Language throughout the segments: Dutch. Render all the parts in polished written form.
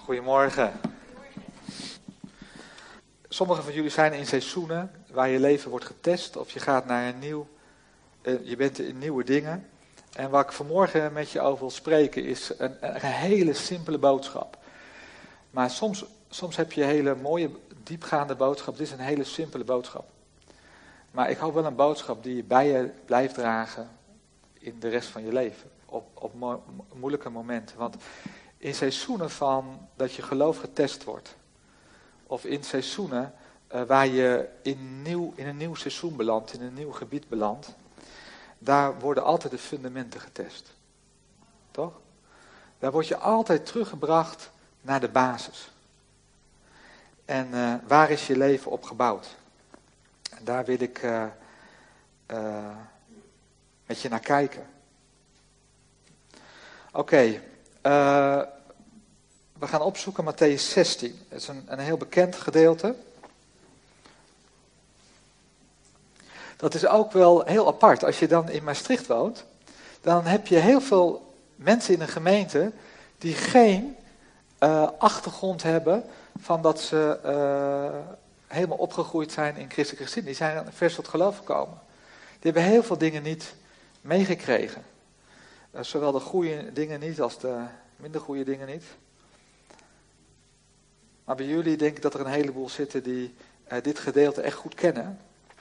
Goedemorgen. Sommigen van jullie zijn in seizoenen waar je leven wordt getest of je gaat naar je bent in nieuwe dingen. En waar ik vanmorgen met je over wil spreken is een hele simpele boodschap. Maar soms heb je een hele mooie, diepgaande boodschap. Dit is een hele simpele boodschap. Maar ik hoop wel een boodschap die je bij je blijft dragen in de rest van je leven. Op moeilijke momenten. Want in seizoenen van dat je geloof getest wordt. Of in seizoenen waar je in een nieuw seizoen belandt, in een nieuw gebied belandt. Daar worden altijd de fundamenten getest. Toch? Daar word je altijd teruggebracht naar de basis. En waar is je leven op gebouwd? En daar wil ik met je naar kijken. Oké. We gaan opzoeken Mattheüs 16. Dat is een heel bekend gedeelte. Dat is ook wel heel apart. Als je dan in Maastricht woont, dan heb je heel veel mensen in een gemeente die geen achtergrond hebben van dat ze helemaal opgegroeid zijn in christelijke gezin. Die zijn vers tot geloof gekomen. Die hebben heel veel dingen niet meegekregen. Zowel de goede dingen niet als de minder goede dingen niet. Maar bij jullie denk ik dat er een heleboel zitten die dit gedeelte echt goed kennen.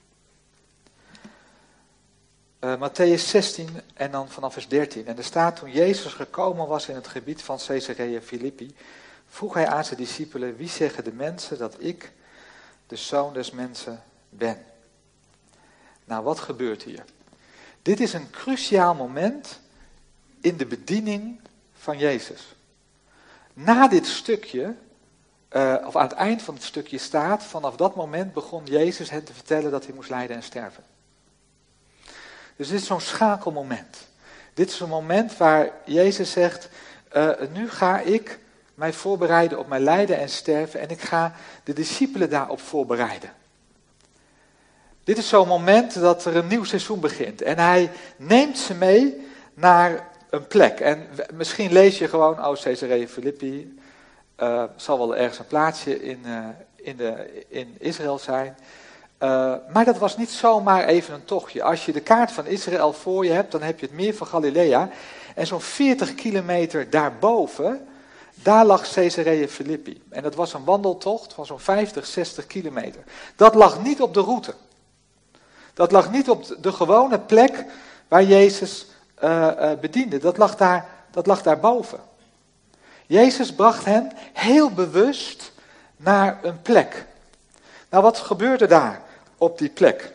Mattheüs 16 en dan vanaf vers 13. En er staat: toen Jezus gekomen was in het gebied van Caesarea Philippi, vroeg hij aan zijn discipelen: wie zeggen de mensen dat ik de Zoon des Mensen ben? Nou, wat gebeurt hier? Dit is een cruciaal moment in de bediening van Jezus. Na dit stukje, of aan het eind van het stukje staat, vanaf dat moment begon Jezus hen te vertellen dat hij moest lijden en sterven. Dus dit is zo'n schakelmoment. Dit is een moment waar Jezus zegt, nu ga ik mij voorbereiden op mijn lijden en sterven en ik ga de discipelen daarop voorbereiden. Dit is zo'n moment dat er een nieuw seizoen begint en hij neemt ze mee naar een plek. En misschien lees je gewoon, Caesarea Philippi, zal wel ergens een plaatsje in Israël zijn. Maar dat was niet zomaar even een tochtje. Als je de kaart van Israël voor je hebt, dan heb je het meer van Galilea. En zo'n 40 kilometer daarboven, daar lag Caesarea Philippi. En dat was een wandeltocht van zo'n 50, 60 kilometer. Dat lag niet op de route. Dat lag niet op de gewone plek waar Jezus bediende. Dat lag daarboven. Jezus bracht hen heel bewust naar een plek. Nou, wat gebeurde daar op die plek?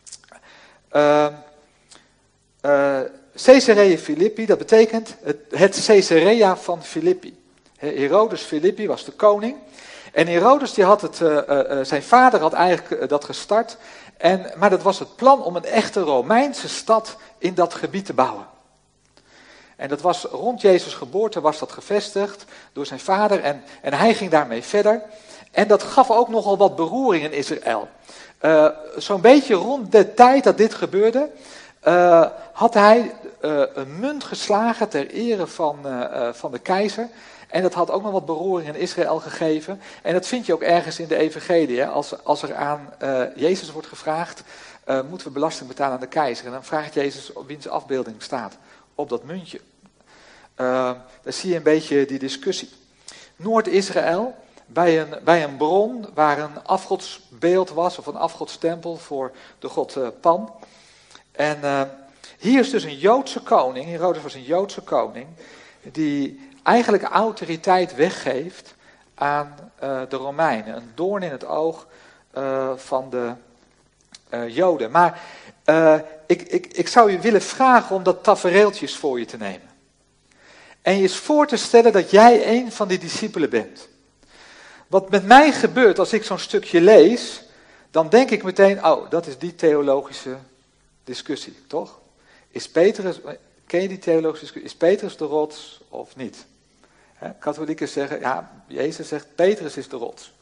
Caesarea Philippi, dat betekent het Caesarea van Philippi. Herodes Philippi was de koning. En Herodes die had zijn vader had eigenlijk dat gestart. Maar dat was het plan om een echte Romeinse stad in dat gebied te bouwen. En dat was rond Jezus' geboorte was dat gevestigd door zijn vader en hij ging daarmee verder. En dat gaf ook nogal wat beroering in Israël. Zo'n beetje rond de tijd dat dit gebeurde, had hij een munt geslagen ter ere van de keizer. En dat had ook nog wat beroering in Israël gegeven. En dat vind je ook ergens in de evangelie. Hè? Als er aan Jezus wordt gevraagd, moeten we belasting betalen aan de keizer. En dan vraagt Jezus op wiens afbeelding staat op dat muntje. Daar zie je een beetje die discussie. Noord-Israël, bij een bron waar een afgodsbeeld was, of een afgodstempel voor de god Pan. En hier is dus een Joodse koning, Herodes was een Joodse koning, die eigenlijk autoriteit weggeeft aan de Romeinen. Een doorn in het oog van de Joden. Maar ik zou je willen vragen om dat tafereeltjes voor je te nemen. En je eens voor te stellen dat jij een van die discipelen bent. Wat met mij gebeurt als ik zo'n stukje lees, dan denk ik meteen, dat is die theologische discussie, toch? Ken je die theologische discussie? Is Petrus de rots of niet? Katholieken zeggen, ja, Jezus zegt, Petrus is de rots.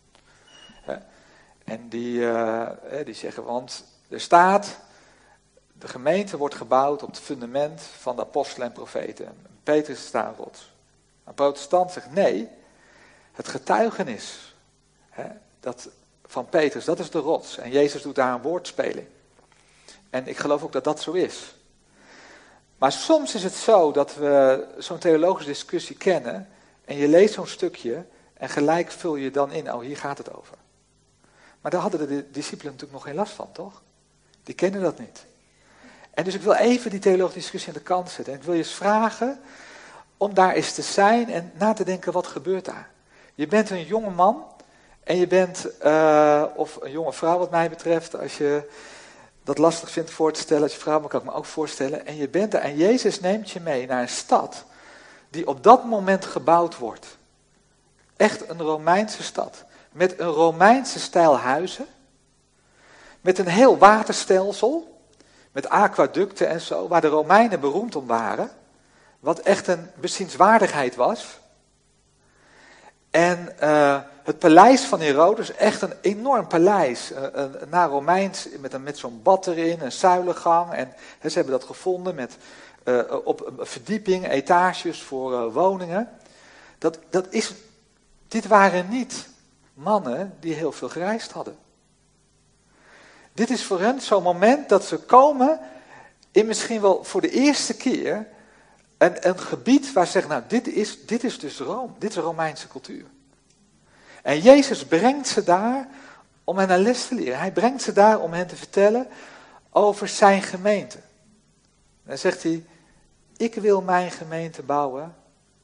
En die zeggen, want er staat, de gemeente wordt gebouwd op het fundament van de apostelen en profeten. Petrus is daar een rots. Een protestant zegt, nee, Het getuigenis van Petrus, dat is de rots. En Jezus doet daar een woordspeling. En ik geloof ook dat dat zo is. Maar soms is het zo dat we zo'n theologische discussie kennen en je leest zo'n stukje en gelijk vul je dan in, hier gaat het over. Maar daar hadden de discipelen natuurlijk nog geen last van, toch? Die kennen dat niet. En dus ik wil even die theologische discussie aan de kant zetten. En ik wil je eens vragen om daar eens te zijn en na te denken, wat gebeurt daar? Je bent een jonge man en je bent, of een jonge vrouw wat mij betreft, als je dat lastig vindt voor te stellen, als je vrouw, maar kan ik me ook voorstellen. En je bent daar en Jezus neemt je mee naar een stad die op dat moment gebouwd wordt. Echt een Romeinse stad. Met een Romeinse stijl huizen. Met een heel waterstelsel. Met aquaducten en zo, waar de Romeinen beroemd om waren. Wat echt een bezienswaardigheid was. En het paleis van Herodes, echt een enorm paleis. Na Romeins, met zo'n bad erin, een zuilengang. En ze hebben dat gevonden met op een verdieping, etages voor woningen. Dit waren niet mannen die heel veel gereisd hadden. Dit is voor hen zo'n moment dat ze komen in misschien wel voor de eerste keer een gebied waar ze zeggen, dit is dus Rome, dit is Romeinse cultuur. En Jezus brengt ze daar om hen een les te leren. Hij brengt ze daar om hen te vertellen over zijn gemeente. En dan zegt hij, ik wil mijn gemeente bouwen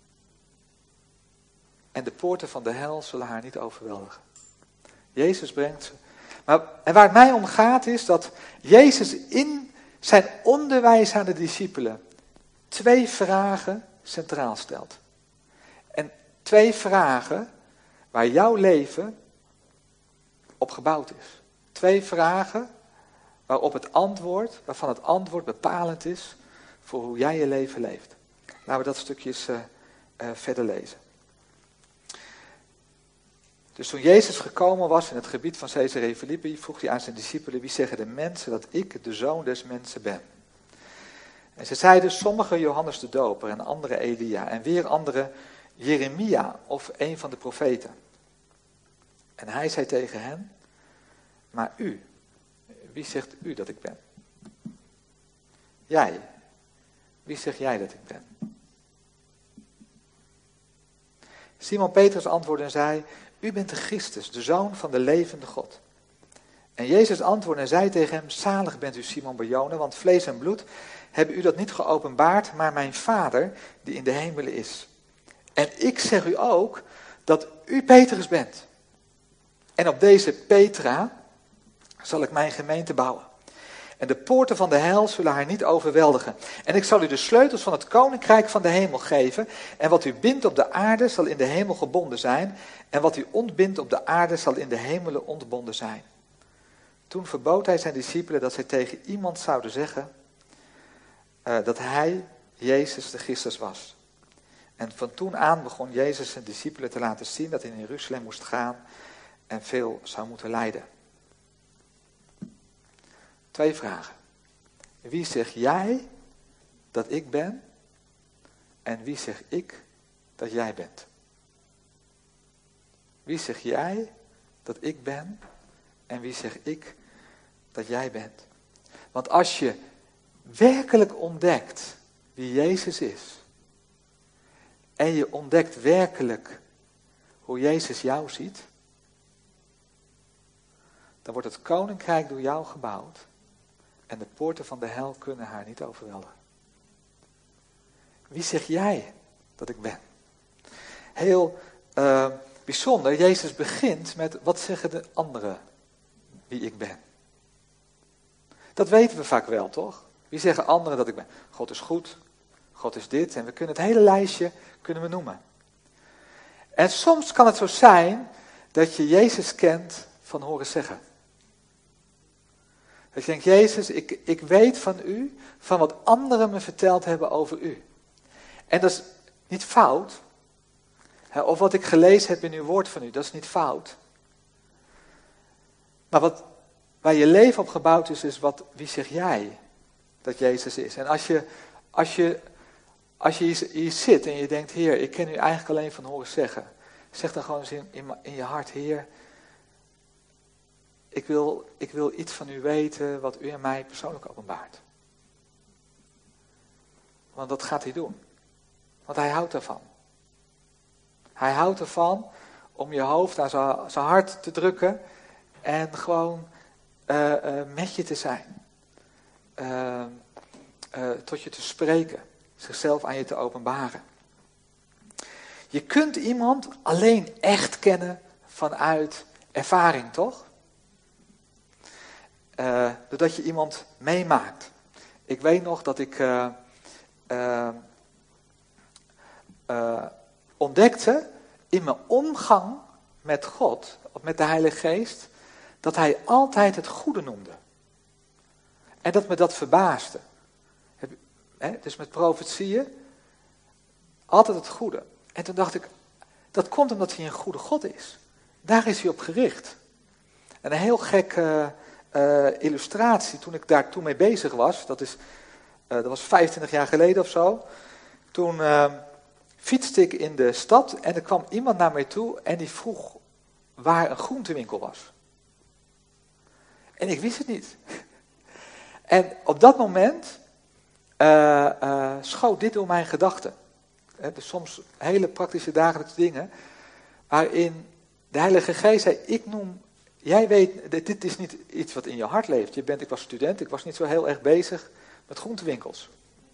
en de poorten van de hel zullen haar niet overweldigen. Jezus brengt ze. En waar het mij om gaat is dat Jezus in zijn onderwijs aan de discipelen 2 vragen centraal stelt. En 2 vragen waar jouw leven op gebouwd is. 2 vragen waarvan het antwoord bepalend is voor hoe jij je leven leeft. Laten we dat stukje eens verder lezen. Dus toen Jezus gekomen was in het gebied van Caesarea Philippi, vroeg hij aan zijn discipelen, wie zeggen de mensen dat ik de zoon des mensen ben? En ze zeiden, sommigen Johannes de Doper en anderen Elia en weer anderen Jeremia of een van de profeten. En hij zei tegen hen, maar u, wie zegt u dat ik ben? Jij, wie zeg jij dat ik ben? Simon Petrus antwoordde en zei, u bent de Christus, de Zoon van de levende God. En Jezus antwoordde en zei tegen hem, zalig bent u Simon Bar-Jona, want vlees en bloed hebben u dat niet geopenbaard, maar mijn Vader die in de hemelen is. En ik zeg u ook dat u Petrus bent. En op deze Petra zal ik mijn gemeente bouwen. En de poorten van de hel zullen haar niet overweldigen. En ik zal u de sleutels van het koninkrijk van de hemel geven. En wat u bindt op de aarde zal in de hemel gebonden zijn. En wat u ontbindt op de aarde zal in de hemelen ontbonden zijn. Toen verbood hij zijn discipelen dat zij tegen iemand zouden zeggen dat hij, Jezus, de Christus was. En van toen aan begon Jezus zijn discipelen te laten zien dat hij in Jeruzalem moest gaan en veel zou moeten lijden. 2 vragen. Wie zeg jij dat ik ben? En wie zeg ik dat jij bent? Wie zeg jij dat ik ben? En wie zeg ik dat jij bent? Want als je werkelijk ontdekt wie Jezus is, en je ontdekt werkelijk hoe Jezus jou ziet, dan wordt het koninkrijk door jou gebouwd en de poorten van de hel kunnen haar niet overweldigen. Wie zeg jij dat ik ben? Heel bijzonder, Jezus begint met wat zeggen de anderen wie ik ben. Dat weten we vaak wel, toch? Wie zeggen anderen dat ik ben? God is goed, God is dit en we kunnen het hele lijstje noemen. En soms kan het zo zijn dat je Jezus kent van horen zeggen. Dat je denkt, Jezus, ik weet van u, van wat anderen me verteld hebben over u. En dat is niet fout. Of wat ik gelezen heb in uw woord van u, dat is niet fout. Maar waar je leven op gebouwd is wie zeg jij dat Jezus is? En als je hier zit en je denkt, Heer, ik ken u eigenlijk alleen van horen zeggen. Zeg dan gewoon eens in je hart, Heer, ik wil iets van u weten wat u en mij persoonlijk openbaart. Want dat gaat hij doen. Want hij houdt ervan. Hij houdt ervan om je hoofd aan zijn hart te drukken en gewoon met je te zijn. Tot je te spreken. Zichzelf aan je te openbaren. Je kunt iemand alleen echt kennen vanuit ervaring, toch? Doordat je iemand meemaakt. Ik weet nog dat ik ontdekte in mijn omgang met God, of met de Heilige Geest, dat hij altijd het goede noemde. En dat me dat verbaasde. Dus met profetieën, altijd het goede. En toen dacht ik, dat komt omdat hij een goede God is. Daar is hij op gericht. En een heel gekke illustratie, toen ik daar toen mee bezig was, dat was 25 jaar geleden of zo. Toen fietste ik in de stad en er kwam iemand naar mij toe en die vroeg waar een groentewinkel was. En ik wist het niet. En op dat moment schoot dit door mijn gedachten. Dus soms hele praktische dagelijkse dingen, waarin de Heilige Geest zei, jij weet, dit is niet iets wat in je hart leeft. Ik was student, ik was niet zo heel erg bezig met groentewinkels.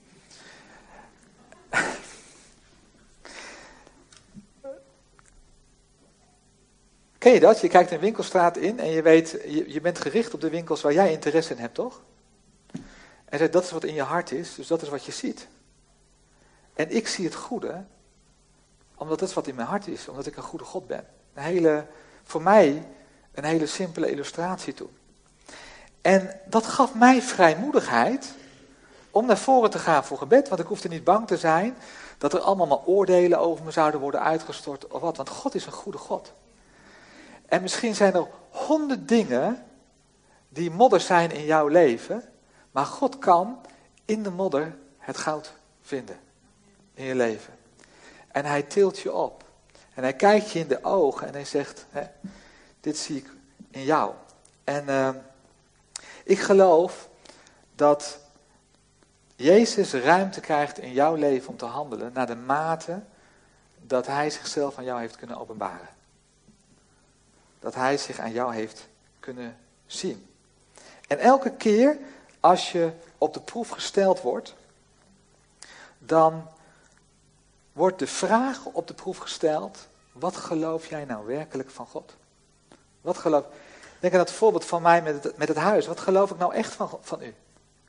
Ken je dat? Je kijkt een winkelstraat in en je weet, je bent gericht op de winkels waar jij interesse in hebt, toch? En zei, dat is wat in je hart is, dus dat is wat je ziet. En ik zie het goede, omdat dat is wat in mijn hart is, omdat ik een goede God ben. Voor mij een hele simpele illustratie toe. En dat gaf mij vrijmoedigheid om naar voren te gaan voor gebed, want ik hoefde niet bang te zijn dat er allemaal maar oordelen over me zouden worden uitgestort of wat, want God is een goede God. En misschien zijn er 100 dingen die modder zijn in jouw leven, maar God kan in de modder het goud vinden in je leven. En hij tilt je op. En hij kijkt je in de ogen en hij zegt, dit zie ik in jou. En ik geloof dat Jezus ruimte krijgt in jouw leven om te handelen naar de mate dat hij zichzelf aan jou heeft kunnen openbaren. Dat hij zich aan jou heeft kunnen zien. En elke keer als je op de proef gesteld wordt, dan wordt de vraag op de proef gesteld, wat geloof jij nou werkelijk van God? Denk aan dat voorbeeld van mij met het huis. Wat geloof ik nou echt van u?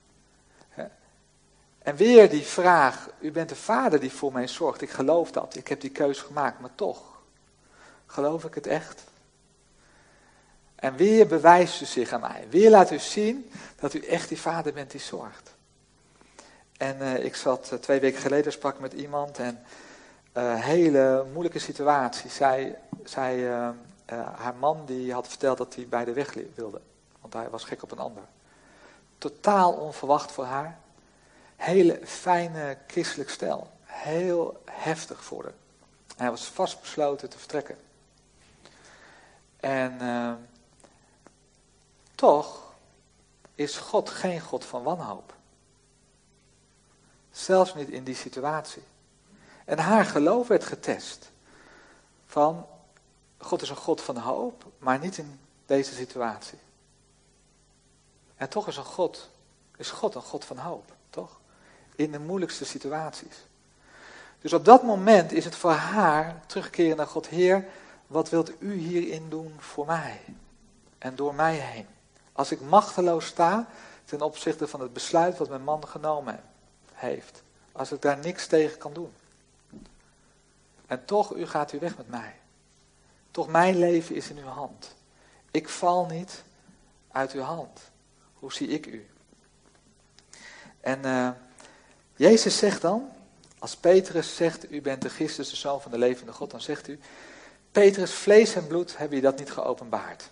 En weer die vraag, u bent de vader die voor mij zorgt. Ik geloof dat, ik heb die keus gemaakt, maar toch, geloof ik het echt? En weer bewijst u zich aan mij. Weer laat u zien dat u echt die vader bent die zorgt. En ik zat 2 weken geleden, sprak ik met iemand en hele moeilijke situatie. Haar man die had verteld dat hij bij de weg wilde, want hij was gek op een ander. Totaal onverwacht voor haar. Hele fijne christelijk stel. Heel heftig voor haar. Hij was vastbesloten te vertrekken. En toch is God geen God van wanhoop. Zelfs niet in die situatie. En haar geloof werd getest. Van, God is een God van hoop, maar niet in deze situatie. En toch is God een God van hoop, toch? In de moeilijkste situaties. Dus op dat moment is het voor haar terugkeren naar God. Heer, wat wilt u hierin doen voor mij? En door mij heen. Als ik machteloos sta ten opzichte van het besluit wat mijn man genomen heeft. Als ik daar niks tegen kan doen. En toch, u gaat u weg met mij. Toch, mijn leven is in uw hand. Ik val niet uit uw hand. Hoe zie ik u? En Jezus zegt dan, als Petrus zegt, u bent de Christus, de Zoon van de levende God, dan zegt u, Petrus, vlees en bloed hebben je dat niet geopenbaard.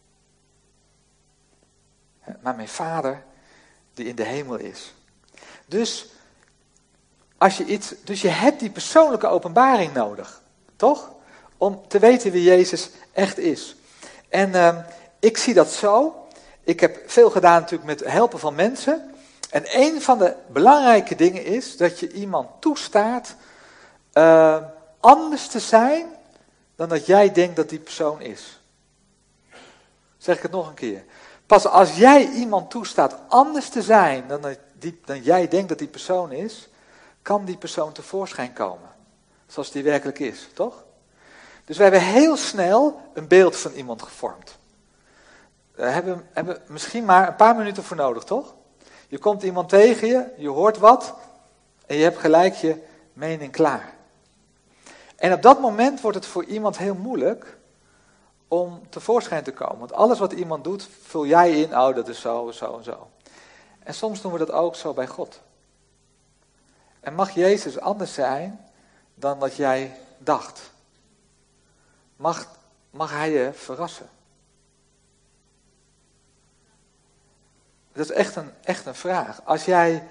Maar mijn Vader, die in de hemel is. Dus je hebt die persoonlijke openbaring nodig, toch? om te weten wie Jezus echt is. En ik zie dat zo. Ik heb veel gedaan natuurlijk met helpen van mensen. En een van de belangrijke dingen is dat je iemand toestaat anders te zijn dan dat jij denkt dat die persoon is. Zeg ik het nog een keer. Pas als jij iemand toestaat anders te zijn dan jij denkt dat die persoon is, kan die persoon tevoorschijn komen. Zoals die werkelijk is, toch? Dus we hebben heel snel een beeld van iemand gevormd. Daar hebben we misschien maar een paar minuten voor nodig, toch? Je komt iemand tegen je hoort wat en je hebt gelijk je mening klaar. En op dat moment wordt het voor iemand heel moeilijk om tevoorschijn te komen. Want alles wat iemand doet, vul jij in, oh dat is zo en zo en zo. En soms doen we dat ook zo bij God. En mag Jezus anders zijn dan dat jij dacht? Mag hij je verrassen? Dat is echt een vraag. Als jij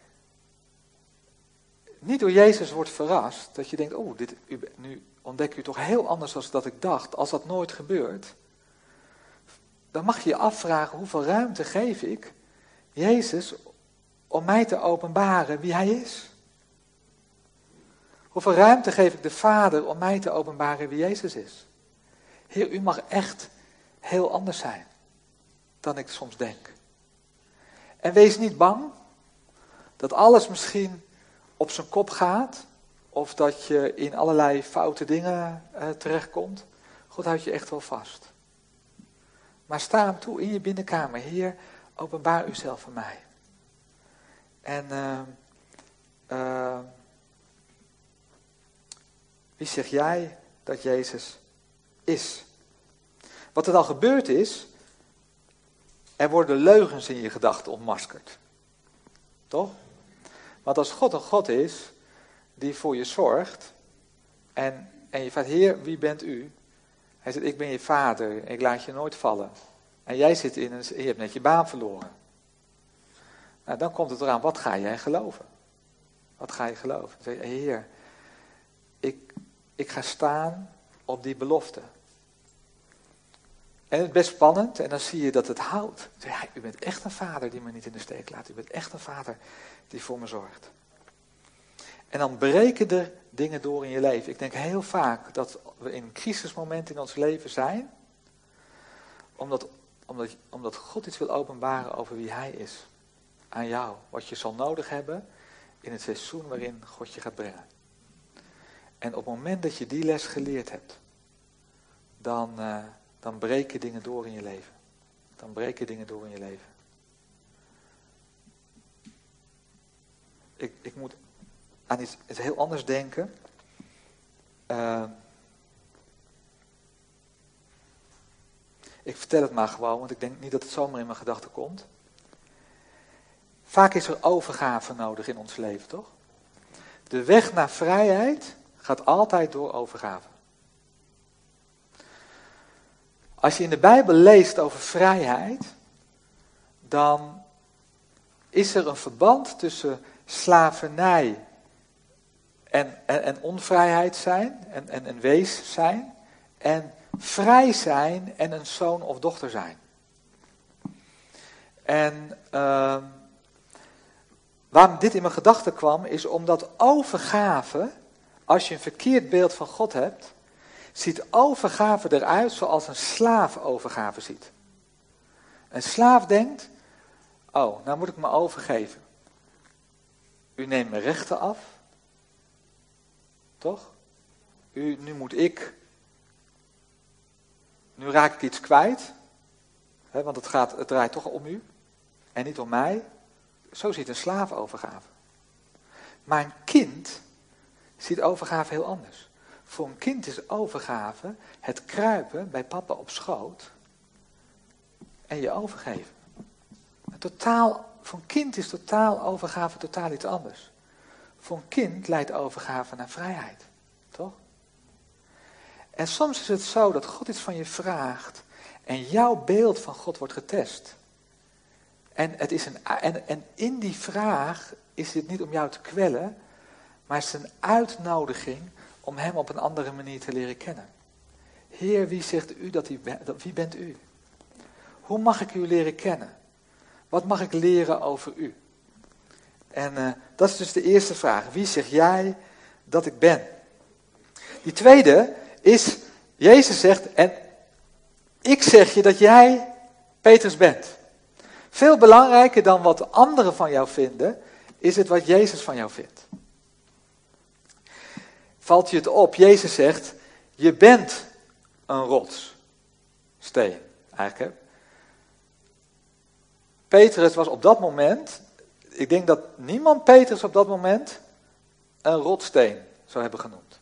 niet door Jezus wordt verrast, dat je denkt, nu ontdek je toch heel anders dan dat ik dacht, als dat nooit gebeurt, dan mag je je afvragen, hoeveel ruimte geef ik Jezus om mij te openbaren wie hij is? Hoeveel ruimte geef ik de Vader om mij te openbaren wie Jezus is? Heer, u mag echt heel anders zijn dan ik soms denk. En wees niet bang dat alles misschien op zijn kop gaat, of dat je in allerlei foute dingen terechtkomt. God houdt je echt wel vast. Maar sta hem toe in je binnenkamer. Heer, openbaar uzelf aan mij. En wie zeg jij dat Jezus is? Wat er dan gebeurd is, er worden leugens in je gedachten ontmaskerd. Toch? Want als God een God is die voor je zorgt en je vraagt, Heer, wie bent u? Hij zegt, ik ben je vader, ik laat je nooit vallen. En jij zit je hebt net je baan verloren. Nou, dan komt het eraan, wat ga jij geloven? Wat ga je geloven? Dan zeg je, Heer, ik ga staan op die belofte. En het is best spannend, en dan zie je dat het houdt. Dan zeg je, u bent echt een vader die me niet in de steek laat. U bent echt een vader die voor me zorgt. En dan breken er dingen door in je leven. Ik denk heel vaak dat we in een crisismoment in ons leven zijn, omdat God iets wil openbaren over wie hij is. Aan jou. Wat je zal nodig hebben in het seizoen waarin God je gaat brengen. En op het moment dat je die les geleerd hebt, dan breken dingen door in je leven. Dan breken dingen door in je leven. Ik moet aan iets heel anders denken. Ik vertel het maar gewoon, want ik denk niet dat het zomaar in mijn gedachten komt. Vaak is er overgave nodig in ons leven, toch? De weg naar vrijheid gaat altijd door overgave. Als je in de Bijbel leest over vrijheid, dan is er een verband tussen slavernij en onvrijheid zijn, en wees zijn, en vrij zijn en een zoon of dochter zijn. En waarom dit in mijn gedachten kwam, is omdat overgave, als je een verkeerd beeld van God hebt, ziet overgave eruit zoals een slaaf overgave ziet. Een slaaf denkt, nou moet ik me overgeven. U neemt mijn rechten af. Toch? Nu raak ik iets kwijt. Want het draait toch om u. En niet om mij. Zo ziet een slaaf overgave. Maar een kind ziet overgave heel anders. Voor een kind is overgave het kruipen bij papa op schoot en je overgeven. Voor een kind is overgave totaal iets anders. Voor een kind leidt overgave naar vrijheid. Toch? En soms is het zo dat God iets van je vraagt en jouw beeld van God wordt getest. En in die vraag is dit niet om jou te kwellen, maar het is een uitnodiging om hem op een andere manier te leren kennen. Heer, wie zegt u dat wie bent u? Hoe mag ik u leren kennen? Wat mag ik leren over u? En dat is dus de eerste vraag. Wie zeg jij dat ik ben? Die tweede is, Jezus zegt, en ik zeg je dat jij Petrus bent. Veel belangrijker dan wat anderen van jou vinden, is het wat Jezus van jou vindt. Valt je het op? Jezus zegt, je bent een rotssteen. Eigenlijk, hè? Petrus was op dat moment, ik denk dat niemand Petrus op dat moment een rotsteen zou hebben genoemd.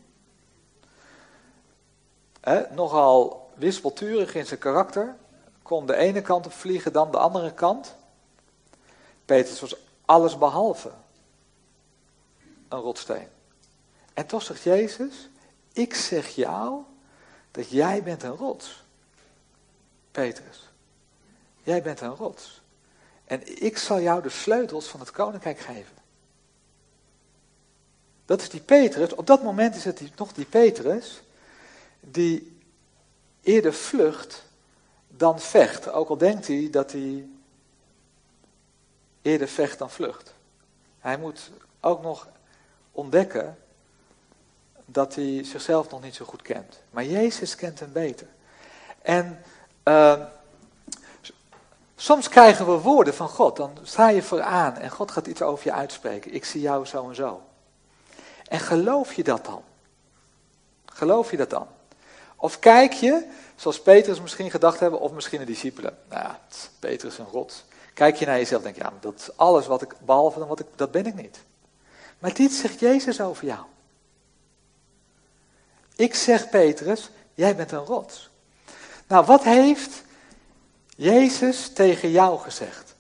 Nogal wispelturig in zijn karakter, kon de ene kant op vliegen, dan de andere kant. Petrus was alles behalve een rotsteen. En toch zegt Jezus, ik zeg jou dat jij bent een rots. Petrus, jij bent een rots. En ik zal jou de sleutels van het koninkrijk geven. Dat is die Petrus, op dat moment is het nog die Petrus, die eerder vlucht dan vecht. Ook al denkt hij dat hij eerder vecht dan vlucht. Hij moet ook nog ontdekken dat hij zichzelf nog niet zo goed kent. Maar Jezus kent hem beter. En soms krijgen we woorden van God. Dan sta je vooraan en God gaat iets over je uitspreken. Ik zie jou zo en zo. En geloof je dat dan? Geloof je dat dan? Of kijk je, zoals Petrus misschien gedacht hebben, of misschien de discipelen. Nou ja, Petrus is een rot. Kijk je naar jezelf en denk je, ja, dat is alles wat ik, behalve dan dat ben ik niet. Maar dit zegt Jezus over jou. Ik zeg Petrus, jij bent een rots. Nou, wat heeft Jezus tegen jou gezegd?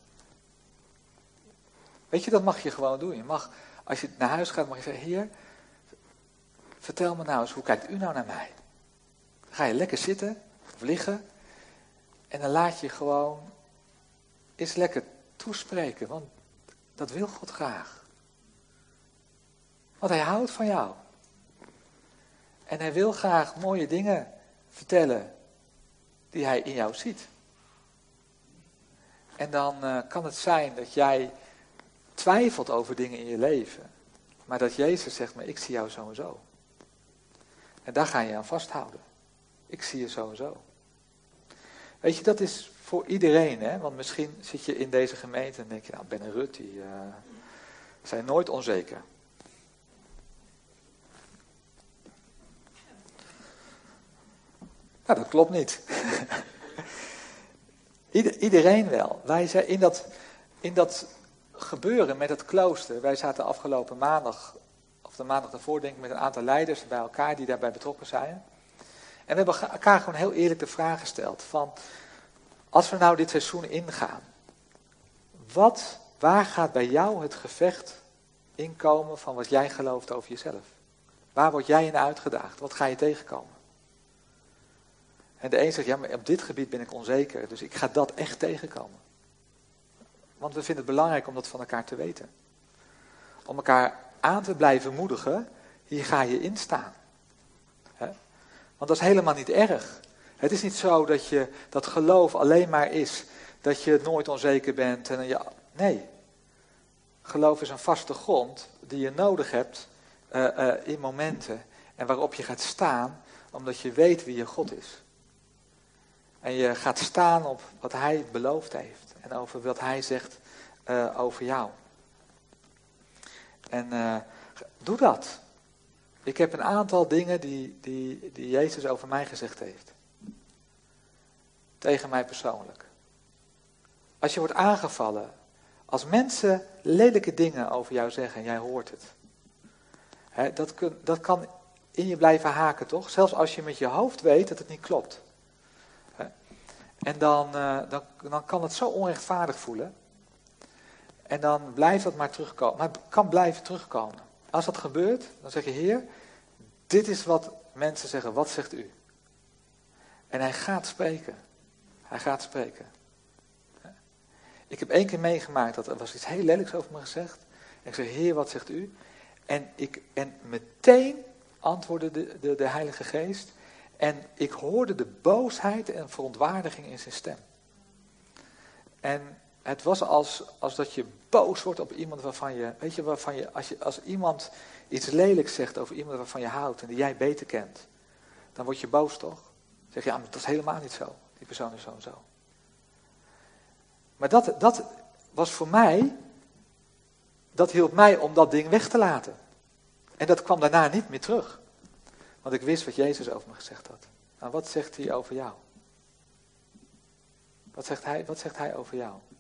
Weet je, dat mag je gewoon doen. Je mag, als je naar huis gaat, mag je zeggen, Heer, vertel me nou eens, hoe kijkt u nou naar mij? Dan ga je lekker zitten of liggen en dan laat je gewoon eens lekker toespreken, want dat wil God graag. Want hij houdt van jou. En hij wil graag mooie dingen vertellen die hij in jou ziet. En dan kan het zijn dat jij twijfelt over dingen in je leven. Maar dat Jezus zegt, maar ik zie jou zo en zo. En daar ga je aan vasthouden. Ik zie je zo en zo. Weet je, dat is voor iedereen. Hè? Want misschien zit je in deze gemeente en denk je, nou Ben en Rut, die zijn nooit onzeker. Nou, dat klopt niet. Iedereen wel. Wij zijn in dat gebeuren met het klooster. Wij zaten afgelopen maandag, of de maandag daarvoor denk ik, met een aantal leiders bij elkaar die daarbij betrokken zijn. En we hebben elkaar gewoon heel eerlijk de vraag gesteld van, als we nou dit seizoen ingaan, waar gaat bij jou het gevecht inkomen van wat jij gelooft over jezelf? Waar word jij in uitgedaagd? Wat ga je tegenkomen? En de een zegt, ja, maar op dit gebied ben ik onzeker, dus ik ga dat echt tegenkomen. Want we vinden het belangrijk om dat van elkaar te weten. Om elkaar aan te blijven moedigen, hier ga je in staan. Want dat is helemaal niet erg. Het is niet zo dat geloof alleen maar is dat je nooit onzeker bent. Nee, geloof is een vaste grond die je nodig hebt in momenten. En waarop je gaat staan omdat je weet wie je God is. En je gaat staan op wat hij beloofd heeft. En over wat hij zegt over jou. En doe dat. Ik heb een aantal dingen die Jezus over mij gezegd heeft. Tegen mij persoonlijk. Als je wordt aangevallen. Als mensen lelijke dingen over jou zeggen en jij hoort het. Dat kan in je blijven haken, toch? Zelfs als je met je hoofd weet dat het niet klopt. En dan kan het zo onrechtvaardig voelen. En dan blijft dat maar terugkomen. Maar het kan blijven terugkomen. Als dat gebeurt, dan zeg je, Heer, dit is wat mensen zeggen, wat zegt u? En hij gaat spreken. Hij gaat spreken. Ik heb 1 keer meegemaakt, dat er was iets heel lelijks over me gezegd. En ik zei, Heer, wat zegt u? En meteen antwoordde de Heilige Geest. En ik hoorde de boosheid en verontwaardiging in zijn stem. En het was als dat je boos wordt op iemand waarvan je, weet je, waarvan je, als iemand iets lelijks zegt over iemand waarvan je houdt en die jij beter kent, dan word je boos toch? Dan zeg je, ja, maar dat is helemaal niet zo. Die persoon is zo en zo. Maar dat was voor mij, dat hielp mij om dat ding weg te laten. En dat kwam daarna niet meer terug. Want ik wist wat Jezus over me gezegd had. Nou, wat zegt hij over jou? Wat zegt hij over jou?